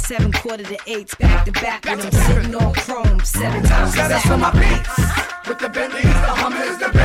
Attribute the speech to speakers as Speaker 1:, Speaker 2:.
Speaker 1: 7 quarter to 8s, back to back with them sitting on chrome 7 times.
Speaker 2: Shout out to my beats with the Bentleys, the Hummers, the